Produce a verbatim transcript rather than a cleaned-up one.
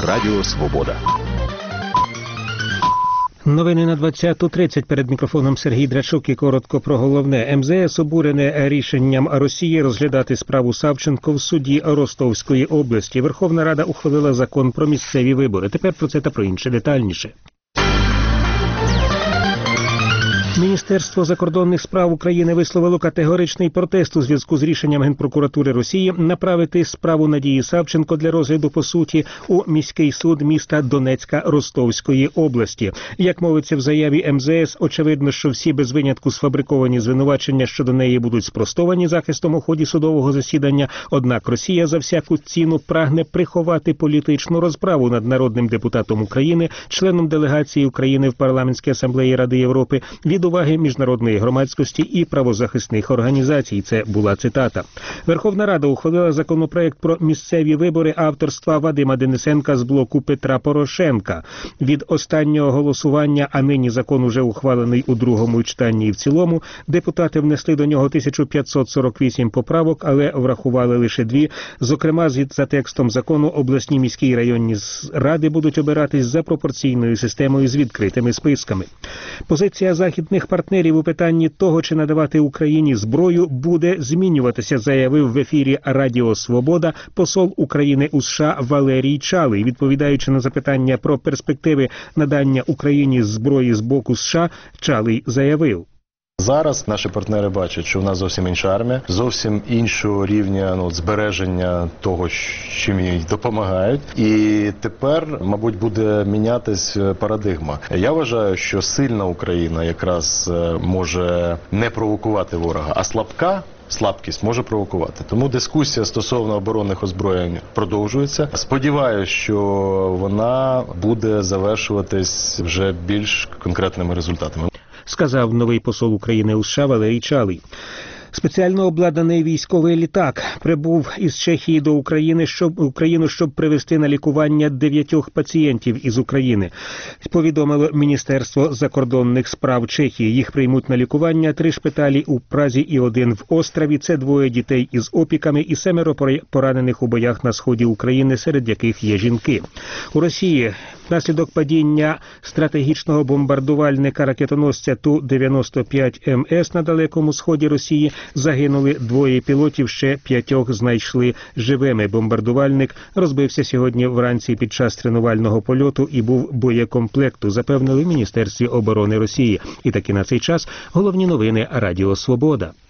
Радіо Свобода. Новини на двадцяту тридцять. Перед мікрофоном Сергій Драчук і коротко про головне. ем зе ес обурене рішенням Росії розглядати справу Савченко в суді Ростовської області. Верховна Рада ухвалила закон про місцеві вибори. Тепер про це та про інше детальніше. Міністерство закордонних справ України висловило категоричний протест у зв'язку з рішенням Генпрокуратури Росії направити справу Надії Савченко для розгляду по суті у міський суд міста Донецька Ростовської області. Як мовиться в заяві ем зе ес, очевидно, що всі без винятку сфабриковані звинувачення щодо неї будуть спростовані захистом у ході судового засідання. Однак Росія за всяку ціну прагне приховати політичну розправу над народним депутатом України, членом делегації України в Парламентській асамблеї Ради Європи, від уваги міжнародної громадськості і правозахисних організацій. Це була цитата. Верховна Рада ухвалила законопроект про місцеві вибори авторства Вадима Денисенка з блоку Петра Порошенка. Від останнього голосування, а нині закон уже ухвалений у другому читанні і в цілому, депутати внесли до нього тисячу п'ятсот сорок вісім поправок, але врахували лише дві. Зокрема, за текстом закону обласні, міські і районні ради будуть обиратись за пропорційною системою з відкритими списками. Позиція західних партнерів у питанні того, чи надавати Україні зброю, буде змінюватися, заявив в ефірі Радіо Свобода посол України у США Валерій Чалий. Відповідаючи на запитання про перспективи надання Україні зброї з боку США, Чалий заявив: зараз наші партнери бачать, що в нас зовсім інша армія, зовсім іншого рівня ну, збереження того, чим їй допомагають. І тепер, мабуть, буде мінятись парадигма. Я вважаю, що сильна Україна якраз може не провокувати ворога, а слабка слабкість може провокувати. Тому дискусія стосовно оборонних озброєнь продовжується. Сподіваюся, що вона буде завершуватись вже більш конкретними результатами. Сказав новий посол України у США Валерій Чалий. Спеціально обладнаний військовий літак прибув із Чехії до України, щоб Україну, щоб привезти на лікування дев'ятьох пацієнтів із України. Повідомило Міністерство закордонних справ Чехії. Їх приймуть на лікування три шпиталі у Празі і один в Острові. Це двоє дітей із опіками і семеро поранених у боях на сході України, серед яких є жінки. У Росії внаслідок падіння стратегічного бомбардувальника ракетоносця Ту дев'яносто п'ять ем ес на далекому сході Росії загинули двоє пілотів, ще п'ятьох знайшли живими. Бомбардувальник розбився сьогодні вранці під час тренувального польоту і був боєкомплекту, запевнили в Міністерстві оборони Росії. І таки на цей час головні новини Радіо Свобода.